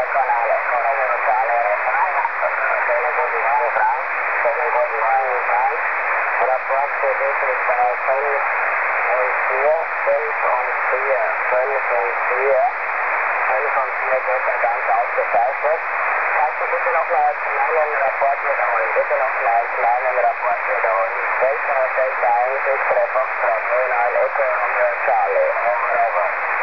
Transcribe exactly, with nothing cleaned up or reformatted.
Canale, fondamentale, bene così in Frank, bene così in Frank, rapporto wirklich bei fünf und vier, fünf und vier, fünf und vier, fünf und vier geht ja ganz ausgezeichnet. Kannst du bitte noch mal meinen Rapport wiederholen? Bitte noch mal meinen Rapport wiederholen. Delta Delta eins, X-Ray Foxtrot, null neun Echo, Romeo Charlie, over, over.